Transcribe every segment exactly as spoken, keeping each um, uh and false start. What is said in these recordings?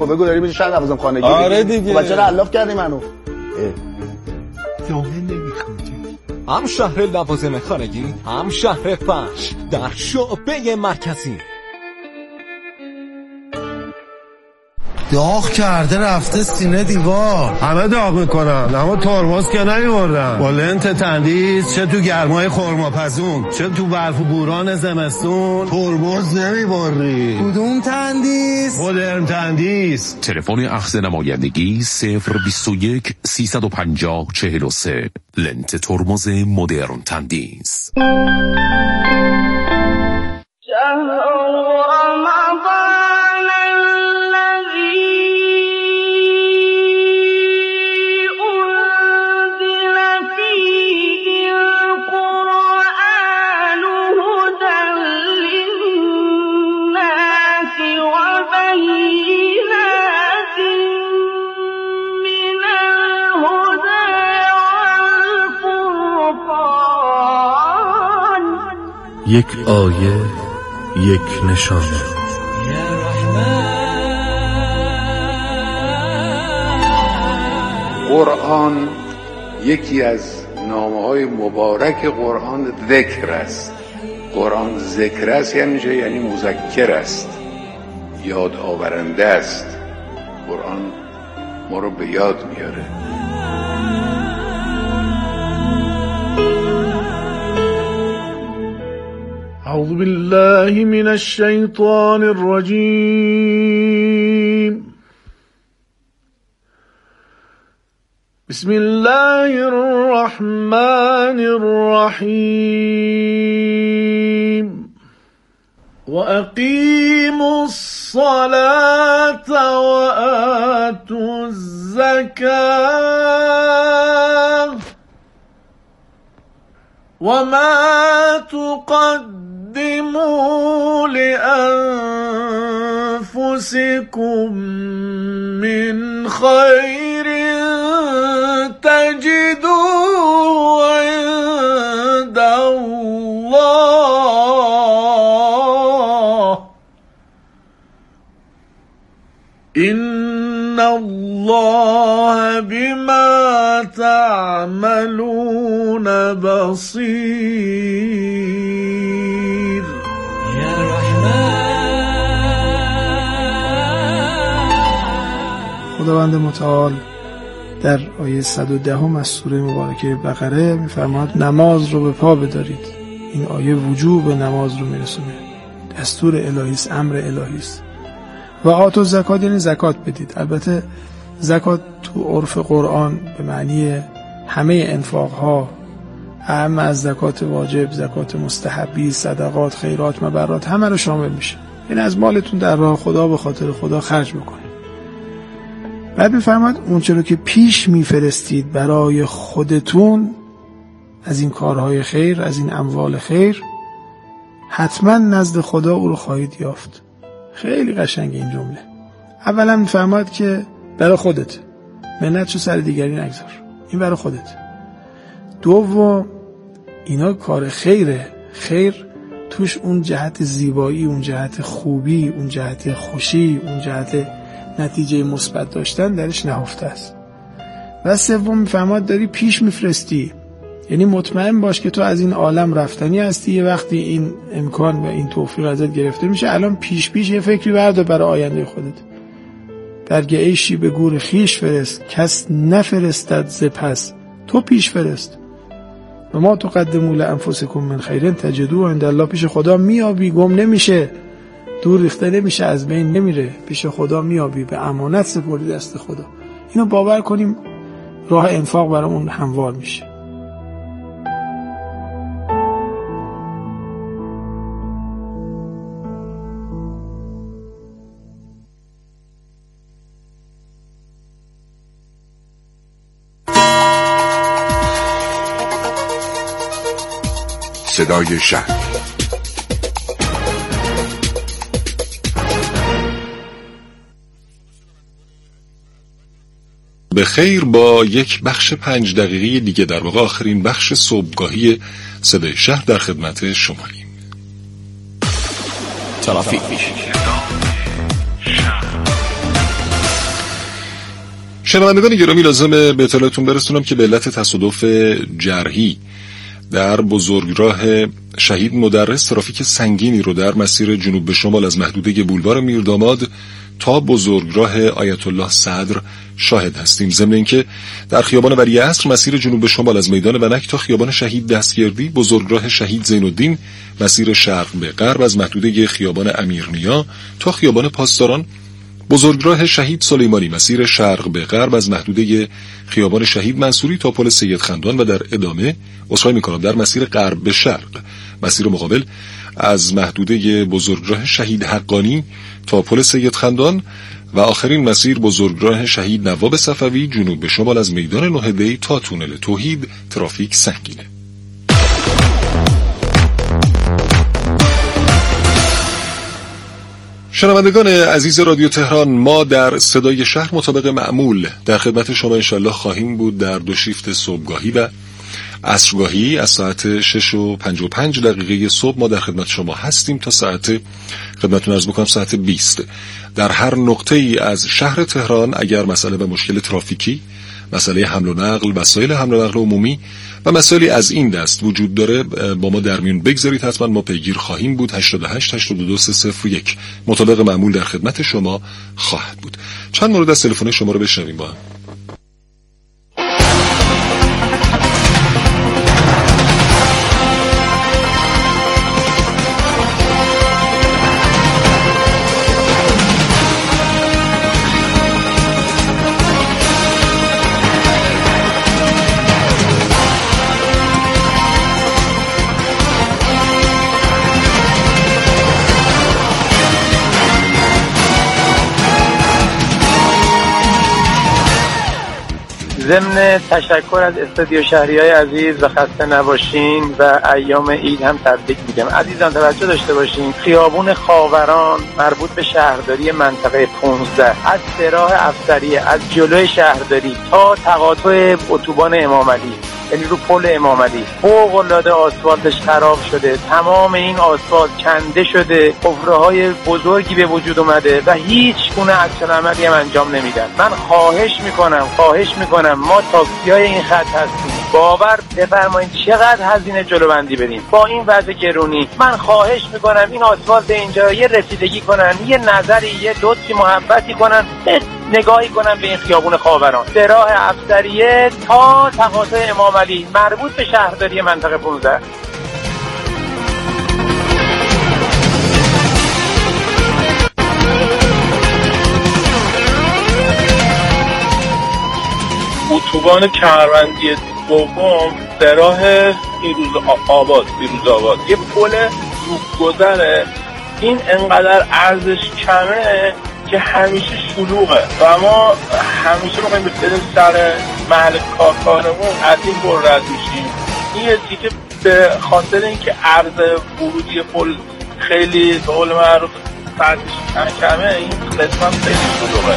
خب بگو داری میشه شاید نوازم خانگی. آره دیگه. خب چرا علاف کردی منو؟ جامعه نمیخوادی. هم شهر لوازم خانگی، هم شهر فرش در شعبه مرکزی. داغ کرده رفته سینه دیوار. همه داغ میکنن اما ترمز که نمیوردن. با لنت تندیس چه تو گرمای خرماپزون چه تو برف و بوران زمستون ترمز نمیبری. کدوم تندیس؟ مدرن تندیس. تلفن اخذ نمایندگی صفر بیست و یک سیصد و پنجاه چهل و سه. لنت ترمز مدرن تندیس. یک آیه، یک نشانه. قرآن یکی از نامه‌های مبارک قرآن ذکر است. قرآن ذکر است یعنی چه؟ یعنی مذکر است، یاد آورنده است. قرآن ما رو به یاد میاره. أعوذ بالله من الشيطان الرجيم. بسم الله الرحمن الرحيم. وأقيموا الصلاة وآتوا الزكاة وما تقدموا لأنفسكم من خير تجدوه عند الله إن الله بما تعملون بصير. يا رحمن. خداوند متعال در آیه صد و ده از سوره مبارکه بقره می‌فرماید نماز رو به پا بدارید. این آیه وجوب نماز رو میرسونه. دستور الهی است، امر الهی است. و آتو زکات یعنی زکات بدید. البته زکات تو عرف قرآن به معنی همه انفاقها، اهم از زکات واجب، زکات مستحبی، صدقات، خیرات، مبرات، همه رو شامل میشه. این از مالتون در راه خدا به خاطر خدا خرج بکنید. بعد میفرماید اون چرا که پیش میفرستید برای خودتون از این کارهای خیر، از این اموال خیر، حتما نزد خدا او رو خواهید یافت. خیلی قشنگه این جمله. اولا میفرماید که برای خودت، منتشو سر دیگری نگذار، این برای خودت. دوم اینا کار خیره. خیر توش اون جهت زیبایی، اون جهت خوبی، اون جهت خوشی، اون جهت نتیجه مثبت داشتن درش نهفته است. و سوم میفرماید داری پیش میفرستی، یعنی مطمئن باش که تو از این عالم رفتنی هستی. یه وقتی این امکان و این توفیق ازت گرفته میشه، الان پیش پیش یه فکری بردار برای آینده خودت. برگ عیشی به گور خیش فرست، کس نفرستد ز پس، تو پیش فرست. و ما تقدموا لانفسکم من خیر تجدوه عند الله، پیش خدا میابی، گم نمیشه، دور ریخته نمیشه، از بین نمیره، پیش خدا میابی، به امانت سپردی دست خدا. اینو باور کنیم راه انفاق برامون هموار میشه. صدای شهر. به خیر، با یک بخش پنج دقیقه دیگه، در واقع آخرین بخش صبحگاهی صدای شهر در خدمت شماییم. ترافیک. شنوندگان گرامی، لازمه به اطلاعتون برسونم که به علت تصادف جرحی در بزرگراه شهید مدرس ترافیک سنگینی رو در مسیر جنوب به شمال از محدوده بولوار میرداماد تا بزرگراه آیت الله صدر شاهد هستیم. ضمن اینکه در خیابان ولیعصر مسیر جنوب به شمال از میدان ونک تا خیابان شهید دستگردی، بزرگراه شهید زین‌الدین مسیر شرق به غرب از محدوده خیابان امیرنیا تا خیابان پاسداران، بزرگراه شهید سلیمانی مسیر شرق به غرب از محدوده خیابان شهید منصوری تا پل سید خندان و در ادامه اصلاح میکنم در مسیر غرب به شرق مسیر مقابل از محدوده بزرگراه شهید حقانی تا پل سید خندان و آخرین مسیر بزرگراه شهید نواب صفوی جنوب به شمال از میدان نهدی تا تونل توحید ترافیک سنگینه. شنوندگان عزیز رادیو تهران، ما در صدای شهر مطابق معمول در خدمت شما انشالله خواهیم بود در دو شیفت صبحگاهی و عصرگاهی. از ساعت شش و پنج و پنج دقیقه صبح ما در خدمت شما هستیم تا ساعت خدمتتون عرض بکنم ساعت بیست. در هر نقطه ای از شهر تهران اگر مسئله و مشکل ترافیکی، مسئله حمل و نقل، وسایل حمل و نقل عمومی و مسائلی از این دست وجود داره با ما در میون بگذارید، حتما ما پیگیر خواهیم بود. هشتاد و هشت هشتاد و دو سه صفر یک مطابق معمول در خدمت شما خواهد بود. چند مورد از تلفن شما رو بشنویم با هم. ضمن تشکر از استودیو شهریای عزیز و خسته نباشین و ایام عید هم تبریک میگم. عزیزان توجه داشته باشین، خیابون خاوران مربوط به شهرداری منطقه پانزده از سراح افسریه، از جلوی شهرداری تا تقاطع اتوبان امام علی، یعنی رو پل امام علی، فوق العاده آسفالتش خراب شده، تمام این آسفالت کنده شده، حفره‌های بزرگی به وجود اومده و هیچ گونه اکشن عملی هم انجام نمیدن. من خواهش میکنم خواهش میکنم ما تاکسی‌های این خط هستیم، باور بفرمایید چقدر هزینه جلوبندی بدیم با این وضع گرونی. من خواهش میکنم این آسفالت اینجا یه رسیدگی کنن، یه نظری، یه لطفی محبتی کنن، نگاهی کنم به این خیابون خاوران، سراح افسریه تا تقاطع امام علی مربوط به شهرداری منطقه پانزده. اتوبان کمربندی دوم سراح پیروز آباد پیروز آباد یه پل رودگذره، این انقدر ارزش کمه که همیشه شلوغه و ما همیشه میخواییم بریم سر محل کارخانمون از این پر رد میشیم. این یه تیکه به خاطر اینکه عرض ورودی پل خیلی به قول معروف سرعتش کمه، این قسمت خیلی شلوغه.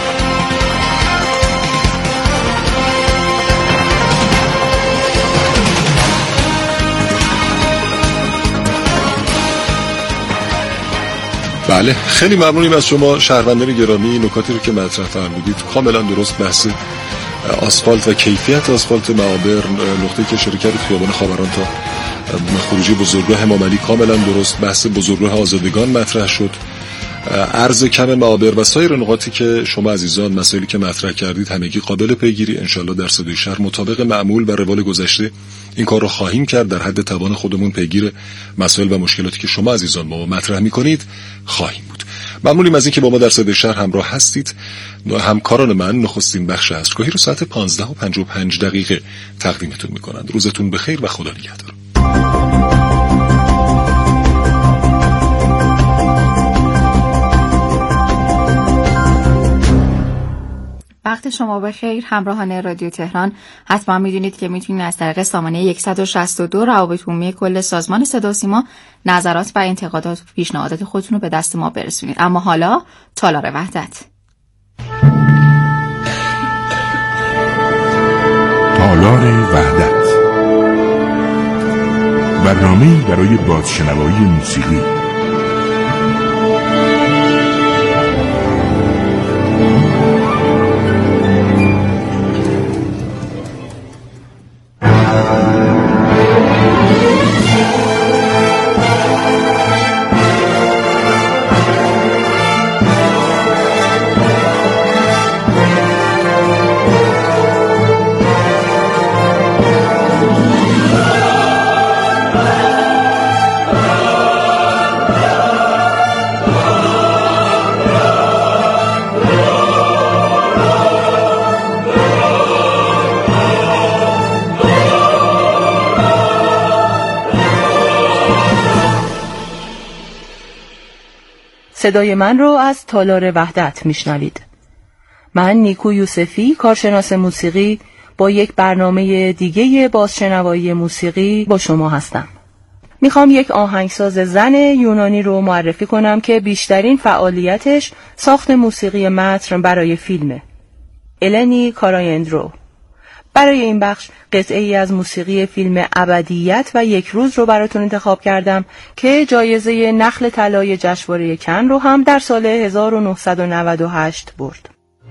بله، خیلی ممنونیم از شما شهروندان گرامی. نکاتی رو که مطرح فرمودید کاملا درست، بحث آسفالت و کیفیت آسفالت معابر، نقطه‌ای که شرکت خیابان خاوران تا خروجی بزرگراه امام علی کاملا درست، بحث بزرگراه آزادگان مطرح شد، عرض کم معابر و سایر نقاطی که شما عزیزان مسائلی که مطرح کردید همگی قابل پیگیری. انشالله در صدای شهر مطابق معمول و روال گذشته این کار رو خواهیم کرد، در حد توان خودمون پیگیر مسائل و مشکلاتی که شما عزیزان با ما مطرح می‌کنید خواهیم بود. ممنونیم از اینکه با ما در صدای شهر همراه هستید. همکاران من نخستین بخش عصرگاهی رو ساعت پانزده و پنجاه و پنج دقیقه تقدیمتون می‌کنند. روزتون بخیر و خدا نگهدار. وقت شما بخیر همراهان رادیو تهران. حتما میدونید که میتونید از طریق سامانه صد و شصت و دو روابط عمومی کل سازمان صدا و سیما نظرات و انتقادات و پیشنهادات خودتون رو به دست ما برسونید. اما حالا تالار وحدت. تالار وحدت، برنامه‌ای برای بازشنوایی موسیقی. صدای من رو از تالار وحدت میشنوید. من نیکو یوسفی، کارشناس موسیقی، با یک برنامه دیگه بازشنوایی موسیقی با شما هستم. میخوام یک آهنگساز زن یونانی رو معرفی کنم که بیشترین فعالیتش ساخت موسیقی متن برای فیلمه. النی کارایندرو. برای این بخش قطعه ای از موسیقی فیلم ابدیت و یک روز رو براتون انتخاب کردم که جایزه نخل طلای جشنواره کن رو هم در سال هزار و نهصد و نود و هشت برد.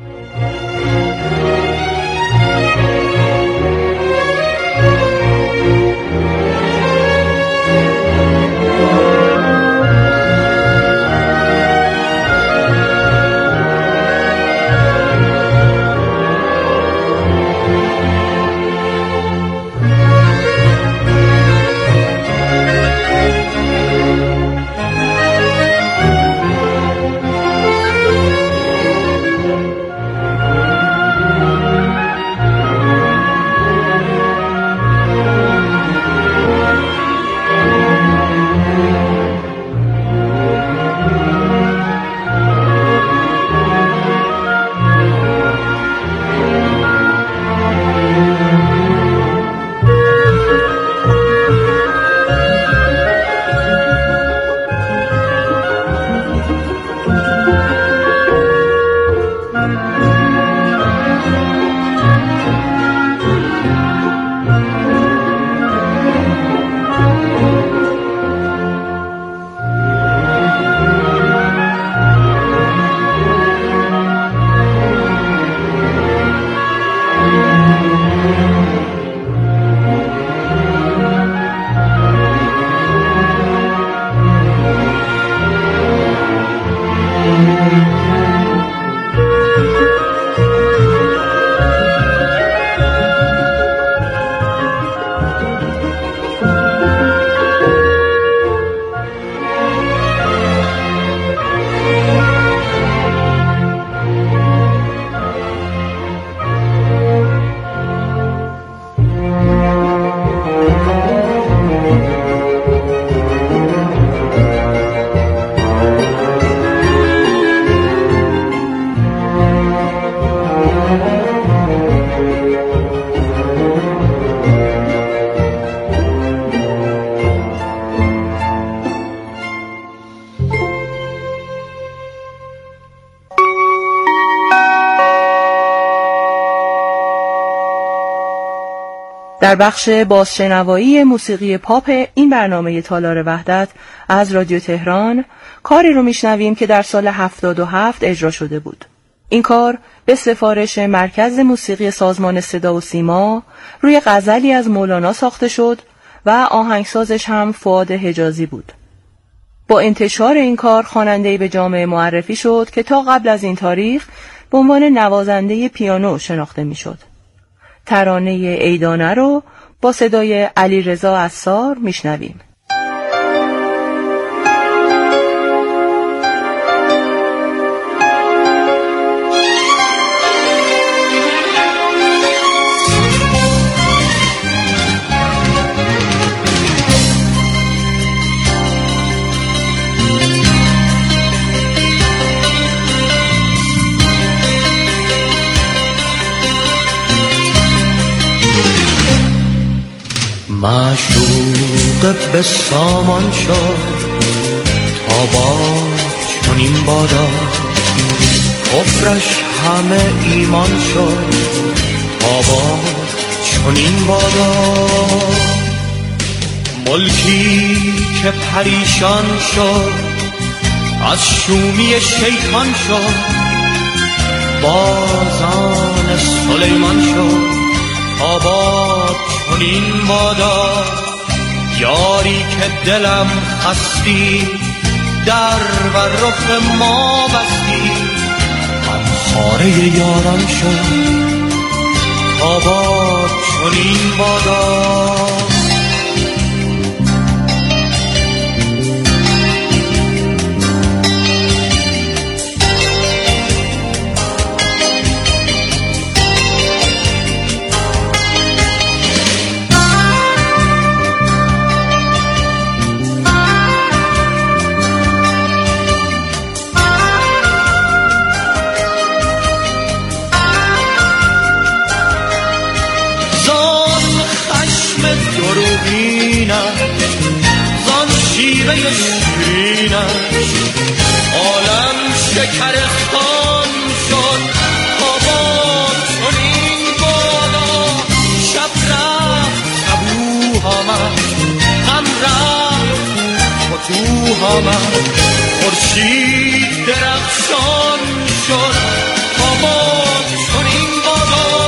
در بخش بازشنوایی موسیقی پاپ این برنامه تالار وحدت از رادیو تهران کاری رو میشنویم که در سال هفتاد و هفت اجرا شده بود. این کار به سفارش مرکز موسیقی سازمان صدا و سیما روی غزلی از مولانا ساخته شد و آهنگسازش هم فؤاد حجازی بود. با انتشار این کار خواننده‌ای به جامعه معرفی شد که تا قبل از این تاریخ به عنوان نوازنده پیانو شناخته میشد. ترانه ایدانه رو با صدای علیرضا عصار میشنویم. معشوق به سامان شد تا با چنین بادا، کفرش همه ایمان شد تا با چنین بادا. ملکی که پریشان شد از شومی شیطان شد، بازان سلیمان شد تا با چنین بادا. یاری که دلم خستی در و رخ ما بستی، من خاره یاران شد تا با چنین بادا. شیوه شیرینش عالم شکرستان شد تا باد چنین بادا شب رفت صبوح آمد غم رفت فتوح آمد خورشید درخشان شد تا باد چنین بادا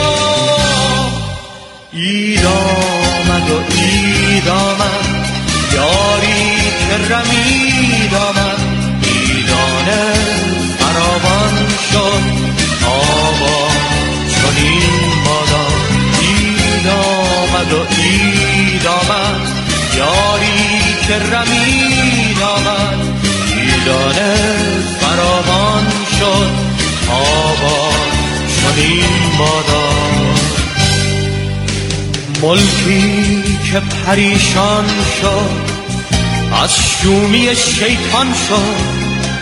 عید آمد و عید آمد یاری که رمید آمد عیدانه فراوان شد آبا چنین بادا عید آمد و عید آمد یاری که رمید آمد عیدانه فراوان شد آبا چنین بادا ملکی که پریشان شد از شومی شیطان شد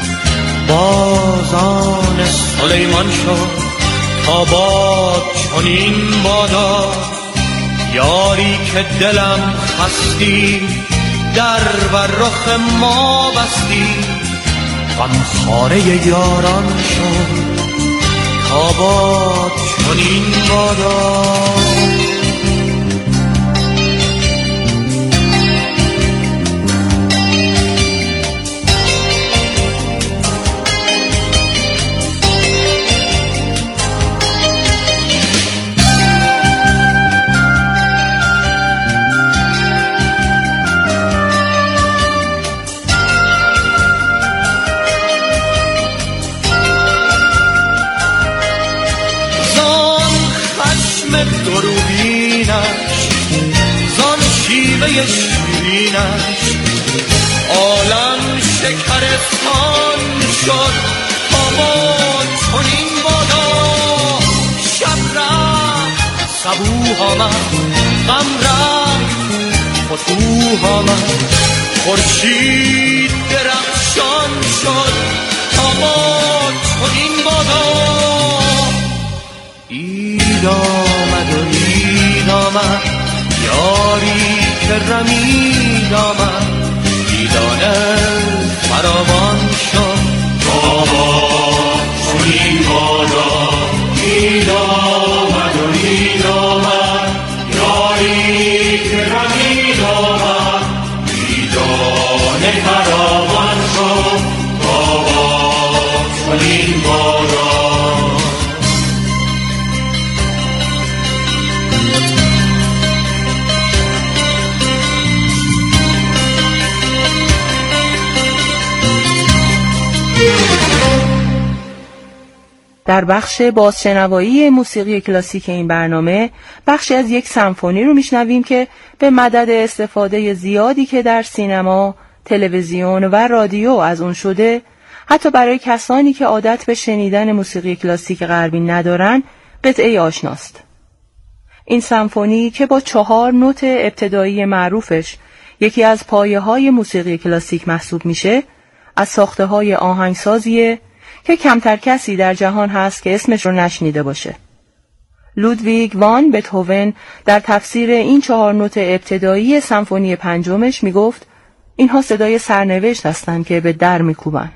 بازان سلیمان شد تا باد چنین بادا یاری که دلم خستی در بر رخ ما بستی غمخواره یاران شد تا باد چنین بادا دروبینش زان شیوه شیرینش عالم شکرستان شد تا باد چنین بادا شب رفت صبوح آمد غم رفت فتوح آمد خورشید درخشان شد تا باد چنین بادا عید آمد و عید آمد یاری که رمید آمد عیدانه فراوان شد بابا چنین بادا عید آمد و عید آمد یاری که رمید آمد عیدانه فراوان شد بابا چنین بادا در بخش بازشنوایی موسیقی کلاسیک این برنامه بخشی از یک سمفونی رو میشنویم که به مدد استفاده زیادی که در سینما، تلویزیون و رادیو از اون شده، حتی برای کسانی که عادت به شنیدن موسیقی کلاسیک غربی ندارن، قطعه آشناست. این سمفونی که با چهار نوت ابتدایی معروفش یکی از پایه‌های موسیقی کلاسیک محسوب میشه، از ساخته‌های آهنگسازیه که کمتر کسی در جهان هست که اسمش رو نشنیده باشه. لودویگ وان بتهوون در تفسیر این چهار نوت ابتدایی سمفونی پنجمش میگفت اینها صدای سرنوشت هستند که به در میکوبن.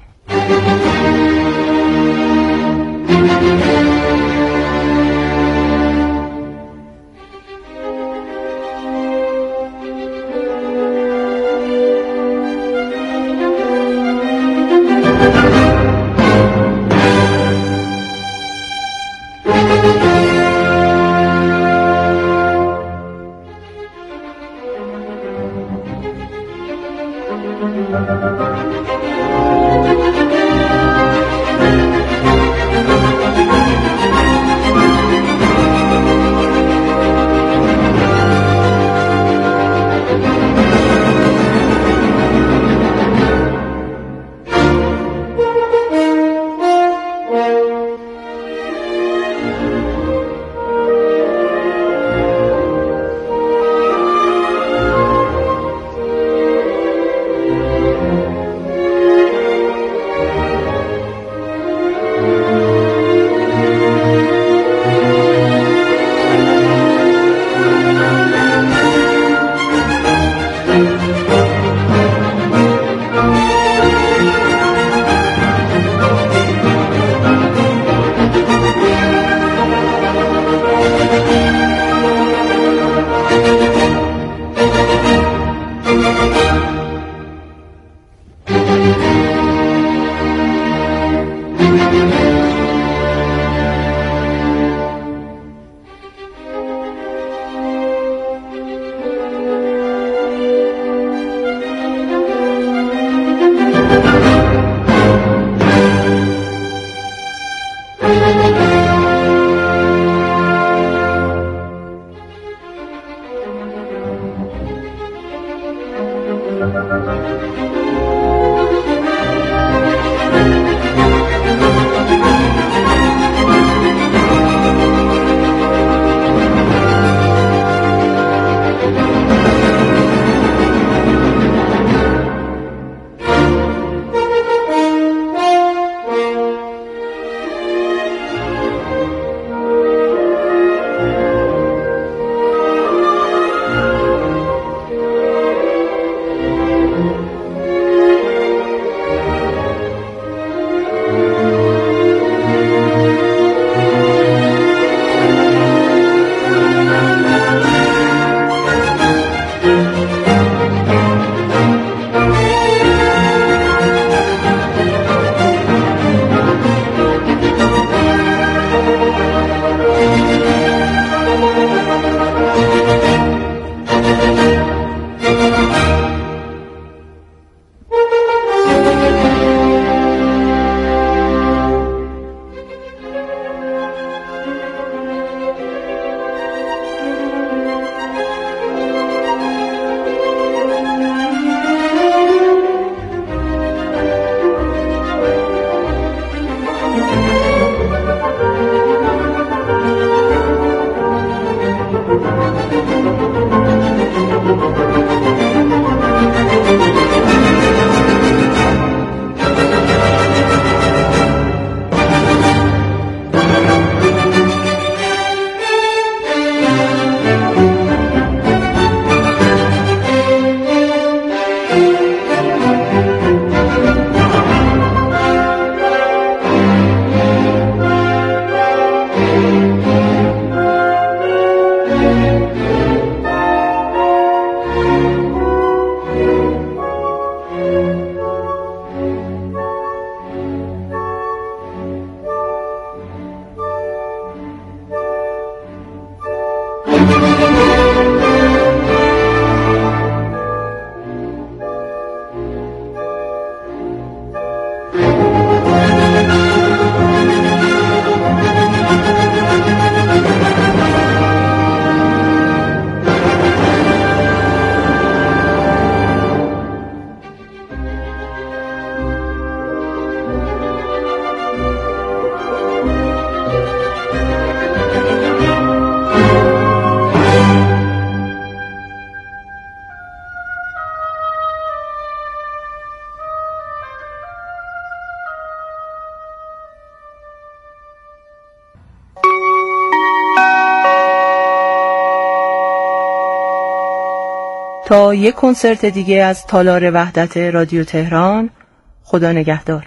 تا یک کنسرت دیگه از تالار وحدت رادیو تهران، خدا نگهدار.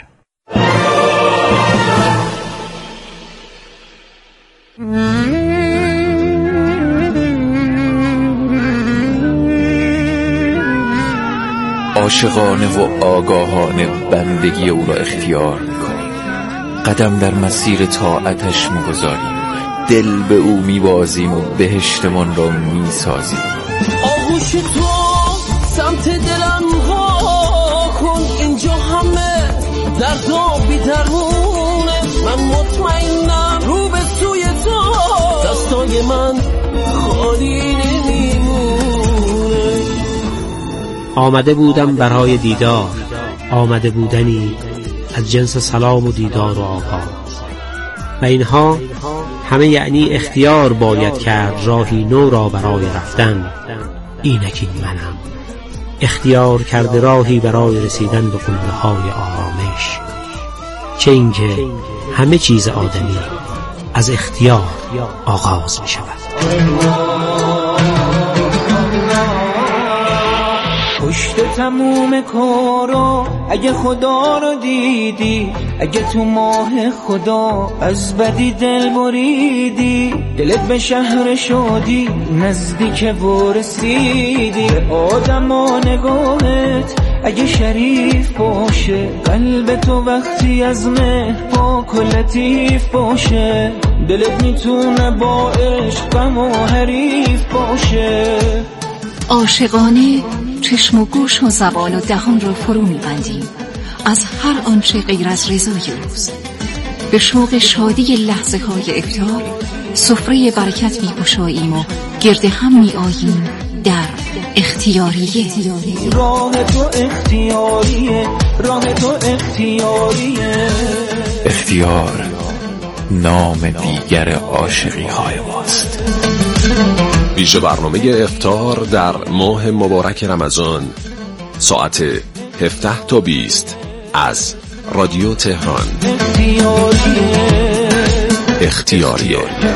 عاشقانه و آگاهانه بندگی او را اختیار می‌کنیم، قدم در مسیر طاعتش می‌گذاریم، دل به او می‌بازیم و بهشتمان را می‌سازیم. آغوش تو سمت دلم وا کن، اینجا همه دردا بی درمونه، من مطمئنم رو به سوی تو دستای من خالی نمیمونه. آمده بودم برای دیدار، آمده بودنی از جنس سلام و دیدار و آغاز، و اینها همه یعنی اختیار باید کرد راهی نو را برای رفتن. اینک این منم، اختیار کرده راهی برای رسیدن به قله های آرامش. چه اینکه همه چیز آدمی از اختیار آغاز می شود. پشت تموم کارا اگه خدا رو دیدی، اگه تو ماه خدا از بدی دل بریدی، دلت به شهر شادی نزدیک و رسیدی. آدم و نگاهت اگه شریف باشه، قلب تو وقتی از مهر پاک و لطیف باشه، دلت میتونه با عشق غم و حریف باشه. عاشقانه چشم و گوش و زبان و دهان را فرو می‌بندیم از هر آنچه غیر از رضای اوست. به شوق شادی لحظه های افطار سفره برکت می‌گشاییم و گرد هم می‌آییم در اختیاریه. راه تو اختیاریه، راه تو اختیاریه. اختیار نام دیگر عاشقی های ماست. ویژه برنامه افطار در ماه مبارک رمضان ساعت هفده تا بیست از رادیو تهران. اختیاریه, اختیاریه.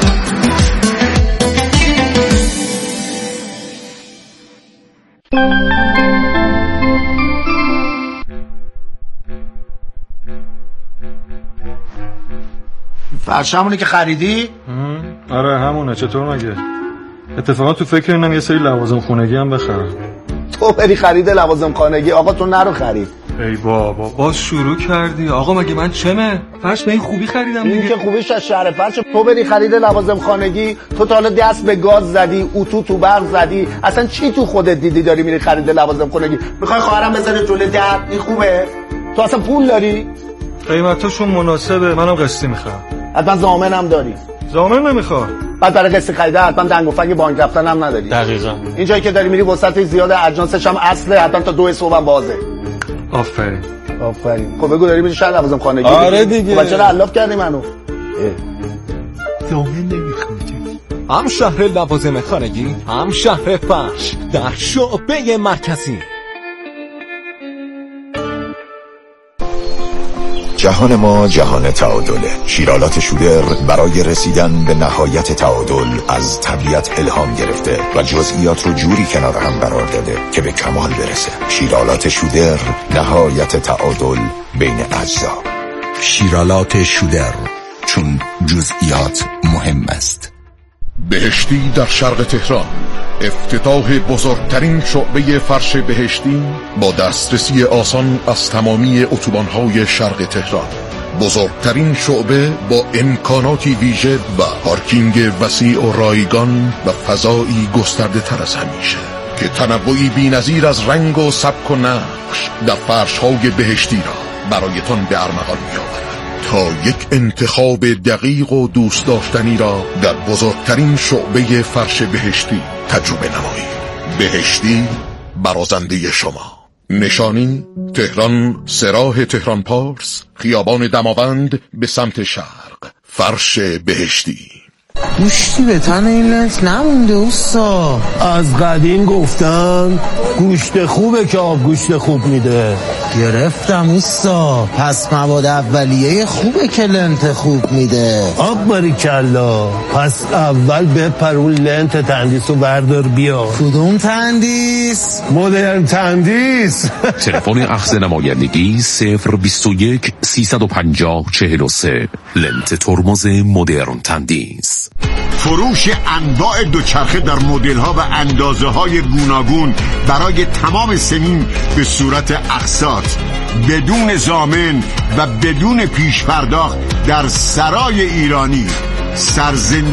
فرشمونی که خریدی؟ آره همونه. چطور مگه؟ اتفاقا تو فکر اینم یه سری لوازم خونگی هم بخرم. تو بری خرید لوازم خانگی؟ آقا تو نرو خرید. ای بابا باز شروع کردی. آقا مگه من چمه؟ فرش به این خوبی خریدم دیگه. این که خوبیش از شهر فرش. تو بری خرید لوازم خانگی، تو تا حالا دست به گاز زدی، اتو تو برق زدی، اصلا چی تو خودت دیدی داری میری خرید لوازم خانگی؟ میخوای خواهرم بذاره جلوی در؟ این خوبه؟ تو اصلا پول داری؟ قیمتاشون مناسبه، منم قسطی میخوام. حتما ضامنم داری؟ ضامن نمیخوام. بعد برای قسط خریده حتما دنگ و فنگ بانک رفتن هم نداری. دقیقاً. این جایی که داری میری وسط زیاد اجناسش هم اصله، حتما تا دو صبح هم بازه. آفرین. آفرین. خب بگو داری میری شهر لوازم خانگی؟ آره دیگه. خب چرا علاف کردی منو؟ ضامن نمیخوام. هم شهر لوازم خانگی، هم شهر فرش در شعبه مرکزی. جهان ما جهان تعادله. شیرالات شودر برای رسیدن به نهایت تعادل از طبیعت الهام گرفته و جزئیات رو جوری کنار هم قرار داده که به کمال برسه. شیرالات شودر، نهایت تعادل بین اجزا. شیرالات شودر، چون جزئیات مهم است. بهشتی در شرق تهران، افتتاح بزرگترین شعبه فرش بهشتی با دسترسی آسان از تمامی اتوبان‌های شرق تهران. بزرگترین شعبه با امکاناتی ویژه و پارکینگ وسیع و رایگان و فضایی گسترده تر از همیشه که تنوعی بی‌نظیر از رنگ و سبک و نقش در فرش‌های بهشتی را برایتان به ارمغان می‌آورد تا یک انتخاب دقیق و دوست داشتنی را در بزرگترین شعبه فرش بهشتی تجربه نمایید. بهشتی، برازنده شما. نشانی تهران، سراح تهران پارس، خیابان دماوند به سمت شرق. فرش بهشتی. گوشتی به تن این لنت نمونده اوستا. از قدیم گفتن گوشت خوبه که آب گوشت خوب میده. گرفتم اوستا. پس مواد اولیه خوبه که لنت خوب میده. آب باریکلا. پس اول بپر اون لنت تندیس رو بردار بیا. کدوم تندیس؟ مدرن تندیس. تلفن اخذ نمایندگی صفر بیست و یک سیصد و پنجاه چهل و سه. لنت ترمز مدرن تندیس. فروش انواع دوچرخه در مدل‌ها و اندازه‌های گوناگون برای تمام سنین به صورت اقساط بدون ضامن و بدون پیش پرداخت در سرای ایرانی. سرزن